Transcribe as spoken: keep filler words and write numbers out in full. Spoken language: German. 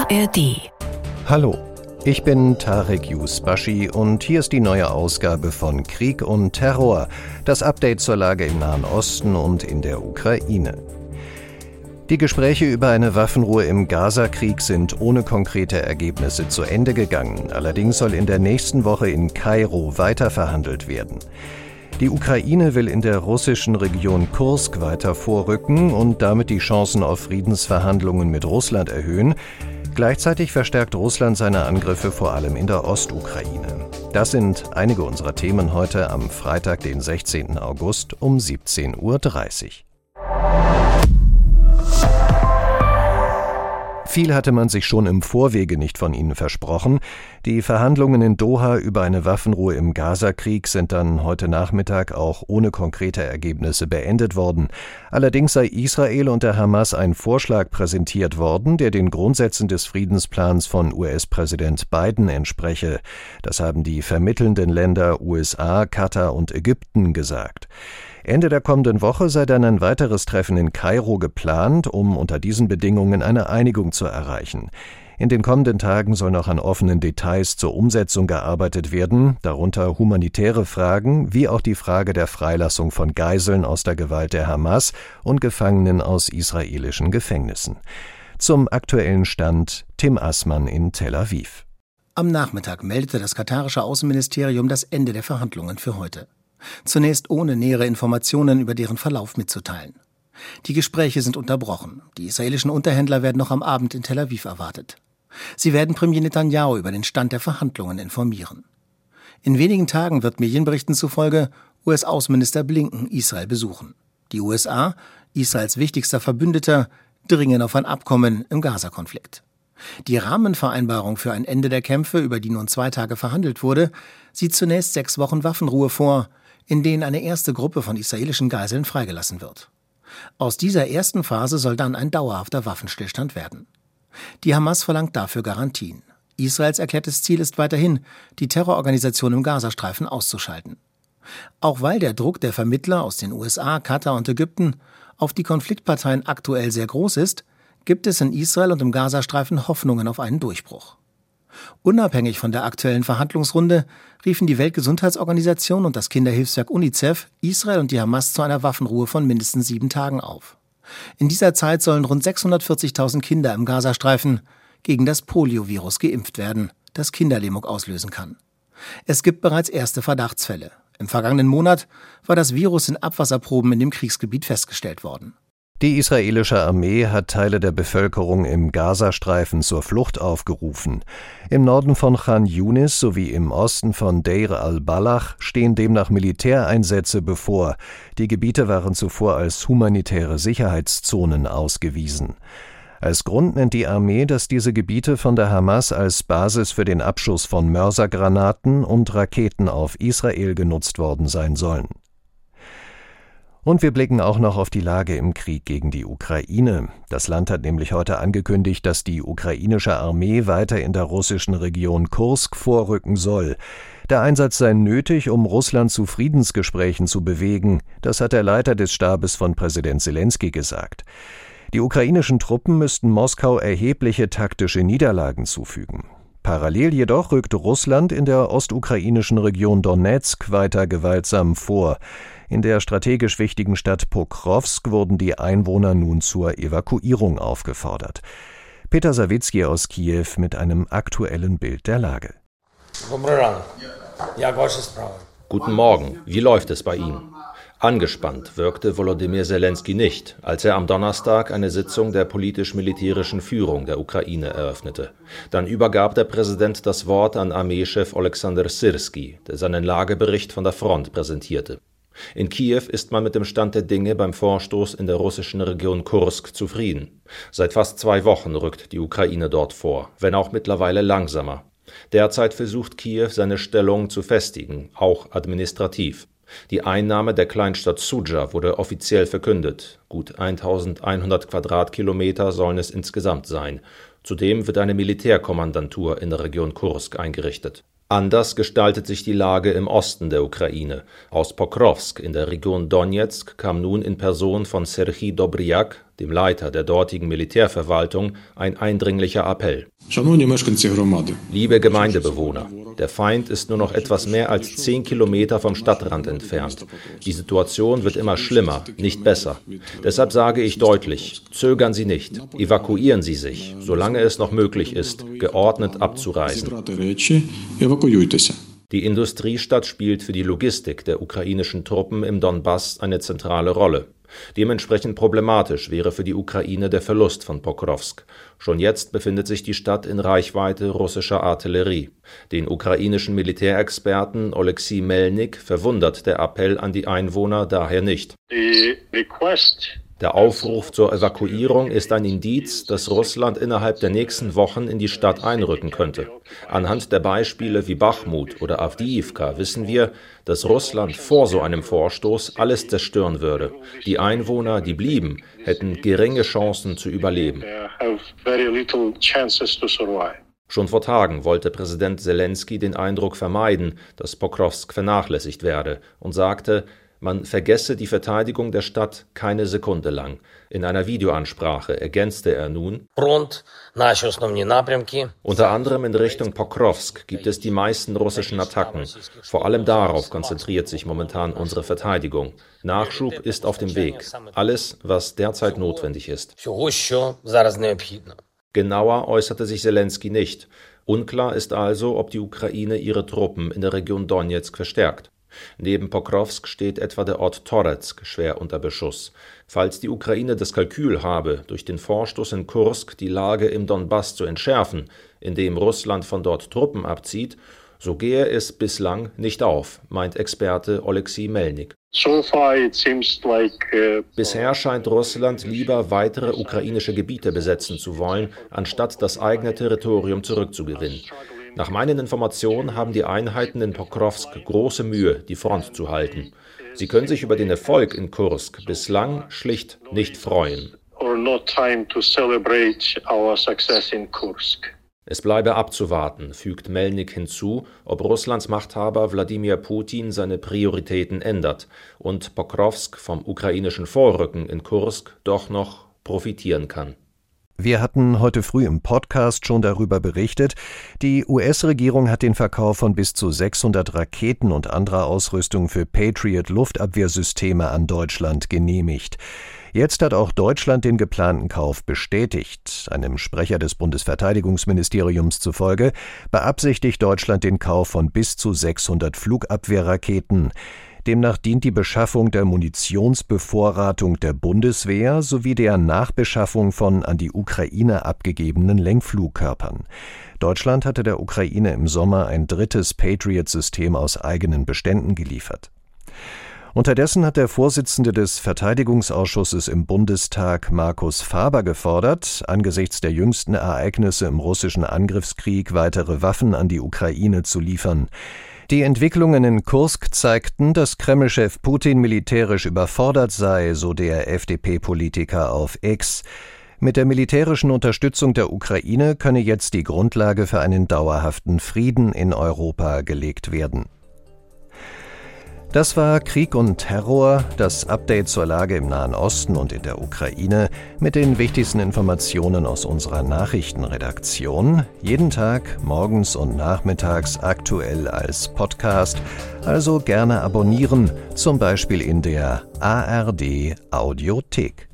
A R D. Hallo, ich bin Tarek Yusbashi und hier ist die neue Ausgabe von Krieg und Terror, das Update zur Lage im Nahen Osten und in der Ukraine. Die Gespräche über eine Waffenruhe im Gaza-Krieg sind ohne konkrete Ergebnisse zu Ende gegangen. Allerdings soll in der nächsten Woche in Kairo weiterverhandelt werden. Die Ukraine will in der russischen Region Kursk weiter vorrücken und damit die Chancen auf Friedensverhandlungen mit Russland erhöhen. Gleichzeitig verstärkt Russland seine Angriffe vor allem in der Ostukraine. Das sind einige unserer Themen heute am Freitag, den sechzehnten August um siebzehn Uhr dreißig. Viel hatte man sich schon im Vorwege nicht von ihnen versprochen. Die Verhandlungen in Doha über eine Waffenruhe im Gaza-Krieg sind dann heute Nachmittag auch ohne konkrete Ergebnisse beendet worden. Allerdings sei Israel und der Hamas ein Vorschlag präsentiert worden, der den Grundsätzen des Friedensplans von U S-Präsident Biden entspreche. Das haben die vermittelnden Länder U S A, Katar und Ägypten gesagt. Ende der kommenden Woche sei dann ein weiteres Treffen in Kairo geplant, um unter diesen Bedingungen eine Einigung zu erreichen. In den kommenden Tagen soll noch an offenen Details zur Umsetzung gearbeitet werden, darunter humanitäre Fragen, wie auch die Frage der Freilassung von Geiseln aus der Gewalt der Hamas und Gefangenen aus israelischen Gefängnissen. Zum aktuellen Stand Tim Assmann in Tel Aviv. Am Nachmittag meldete das katarische Außenministerium das Ende der Verhandlungen für heute. Zunächst ohne nähere Informationen über deren Verlauf mitzuteilen. Die Gespräche sind unterbrochen. Die israelischen Unterhändler werden noch am Abend in Tel Aviv erwartet. Sie werden Premier Netanyahu über den Stand der Verhandlungen informieren. In wenigen Tagen wird Medienberichten zufolge U S-Außenminister Blinken Israel besuchen. Die U S A, Israels wichtigster Verbündeter, dringen auf ein Abkommen im Gaza-Konflikt. Die Rahmenvereinbarung für ein Ende der Kämpfe, über die nun zwei Tage verhandelt wurde, sieht zunächst sechs Wochen Waffenruhe vor, in denen eine erste Gruppe von israelischen Geiseln freigelassen wird. Aus dieser ersten Phase soll dann ein dauerhafter Waffenstillstand werden. Die Hamas verlangt dafür Garantien. Israels erklärtes Ziel ist weiterhin, die Terrororganisation im Gazastreifen auszuschalten. Auch weil der Druck der Vermittler aus den U S A, Katar und Ägypten auf die Konfliktparteien aktuell sehr groß ist, gibt es in Israel und im Gazastreifen Hoffnungen auf einen Durchbruch. Unabhängig von der aktuellen Verhandlungsrunde riefen die Weltgesundheitsorganisation und das Kinderhilfswerk UNICEF Israel und die Hamas zu einer Waffenruhe von mindestens sieben Tagen auf. In dieser Zeit sollen rund sechshundertvierzigtausend Kinder im Gazastreifen gegen das Poliovirus geimpft werden, das Kinderlähmung auslösen kann. Es gibt bereits erste Verdachtsfälle. Im vergangenen Monat war das Virus in Abwasserproben in dem Kriegsgebiet festgestellt worden. Die israelische Armee hat Teile der Bevölkerung im Gazastreifen zur Flucht aufgerufen. Im Norden von Khan Yunis sowie im Osten von Deir al-Balach stehen demnach Militäreinsätze bevor. Die Gebiete waren zuvor als humanitäre Sicherheitszonen ausgewiesen. Als Grund nennt die Armee, dass diese Gebiete von der Hamas als Basis für den Abschuss von Mörsergranaten und Raketen auf Israel genutzt worden sein sollen. Und wir blicken auch noch auf die Lage im Krieg gegen die Ukraine. Das Land hat nämlich heute angekündigt, dass die ukrainische Armee weiter in der russischen Region Kursk vorrücken soll. Der Einsatz sei nötig, um Russland zu Friedensgesprächen zu bewegen. Das hat der Leiter des Stabes von Präsident Selenskyj gesagt. Die ukrainischen Truppen müssten Moskau erhebliche taktische Niederlagen zufügen. Parallel jedoch rückt Russland in der ostukrainischen Region Donezk weiter gewaltsam vor. In der strategisch wichtigen Stadt Pokrovsk wurden die Einwohner nun zur Evakuierung aufgefordert. Peter Sawicki aus Kiew mit einem aktuellen Bild der Lage. Guten Morgen, wie läuft es bei Ihnen? Angespannt wirkte Volodymyr Selenskyj nicht, als er am Donnerstag eine Sitzung der politisch-militärischen Führung der Ukraine eröffnete. Dann übergab der Präsident das Wort an Armeechef Oleksandr Syrskij, der seinen Lagebericht von der Front präsentierte. In Kiew ist man mit dem Stand der Dinge beim Vorstoß in der russischen Region Kursk zufrieden. Seit fast zwei Wochen rückt die Ukraine dort vor, wenn auch mittlerweile langsamer. Derzeit versucht Kiew, seine Stellung zu festigen, auch administrativ. Die Einnahme der Kleinstadt Sudzha wurde offiziell verkündet. Gut eintausendeinhundert Quadratkilometer sollen es insgesamt sein. Zudem wird eine Militärkommandantur in der Region Kursk eingerichtet. Anders gestaltet sich die Lage im Osten der Ukraine. Aus Pokrovsk in der Region Donezk kam nun in Person von Serhij Dobryak dem Leiter der dortigen Militärverwaltung, ein eindringlicher Appell. Liebe Gemeindebewohner, der Feind ist nur noch etwas mehr als zehn Kilometer vom Stadtrand entfernt. Die Situation wird immer schlimmer, nicht besser. Deshalb sage ich deutlich, zögern Sie nicht, evakuieren Sie sich, solange es noch möglich ist, geordnet abzureisen. Die Industriestadt spielt für die Logistik der ukrainischen Truppen im Donbass eine zentrale Rolle. Dementsprechend problematisch wäre für die Ukraine der Verlust von Pokrovsk. Schon jetzt befindet sich die Stadt in Reichweite russischer Artillerie. Den ukrainischen Militärexperten Oleksiy Melnik verwundert der Appell an die Einwohner daher nicht. Der Aufruf zur Evakuierung ist ein Indiz, dass Russland innerhalb der nächsten Wochen in die Stadt einrücken könnte. Anhand der Beispiele wie Bachmut oder Awdijiwka wissen wir, dass Russland vor so einem Vorstoß alles zerstören würde. Die Einwohner, die blieben, hätten geringe Chancen zu überleben. Schon vor Tagen wollte Präsident Selenskyj den Eindruck vermeiden, dass Pokrovsk vernachlässigt werde und sagte, man vergesse die Verteidigung der Stadt keine Sekunde lang. In einer Videoansprache ergänzte er nun: Unter anderem in Richtung Pokrovsk gibt es die meisten russischen Attacken. Vor allem darauf konzentriert sich momentan unsere Verteidigung. Nachschub ist auf dem Weg. Alles, was derzeit notwendig ist. Genauer äußerte sich Selenskyj nicht. Unklar ist also, ob die Ukraine ihre Truppen in der Region Donezk verstärkt. Neben Pokrovsk steht etwa der Ort Toretsk schwer unter Beschuss. Falls die Ukraine das Kalkül habe, durch den Vorstoß in Kursk die Lage im Donbass zu entschärfen, indem Russland von dort Truppen abzieht, so gehe es bislang nicht auf, meint Experte Oleksiy Melnik. Bisher scheint Russland lieber weitere ukrainische Gebiete besetzen zu wollen, anstatt das eigene Territorium zurückzugewinnen. Nach meinen Informationen haben die Einheiten in Pokrovsk große Mühe, die Front zu halten. Sie können sich über den Erfolg in Kursk bislang schlicht nicht freuen. Es bleibe abzuwarten, fügt Melnik hinzu, ob Russlands Machthaber Wladimir Putin seine Prioritäten ändert und Pokrovsk vom ukrainischen Vorrücken in Kursk doch noch profitieren kann. Wir hatten heute früh im Podcast schon darüber berichtet, die U S-Regierung hat den Verkauf von bis zu sechshundert Raketen und anderer Ausrüstung für Patriot-Luftabwehrsysteme an Deutschland genehmigt. Jetzt hat auch Deutschland den geplanten Kauf bestätigt. Einem Sprecher des Bundesverteidigungsministeriums zufolge beabsichtigt Deutschland den Kauf von bis zu sechshundert Flugabwehrraketen. Demnach dient die Beschaffung der Munitionsbevorratung der Bundeswehr sowie der Nachbeschaffung von an die Ukraine abgegebenen Lenkflugkörpern. Deutschland hatte der Ukraine im Sommer ein drittes Patriot-System aus eigenen Beständen geliefert. Unterdessen hat der Vorsitzende des Verteidigungsausschusses im Bundestag, Markus Faber, gefordert, angesichts der jüngsten Ereignisse im russischen Angriffskrieg weitere Waffen an die Ukraine zu liefern. Die Entwicklungen in Kursk zeigten, dass Kreml-Chef Putin militärisch überfordert sei, so der F D P-Politiker auf X. Mit der militärischen Unterstützung der Ukraine könne jetzt die Grundlage für einen dauerhaften Frieden in Europa gelegt werden. Das war Krieg und Terror, das Update zur Lage im Nahen Osten und in der Ukraine mit den wichtigsten Informationen aus unserer Nachrichtenredaktion. Jeden Tag, morgens und nachmittags aktuell als Podcast. Also gerne abonnieren, zum Beispiel in der A R D Audiothek.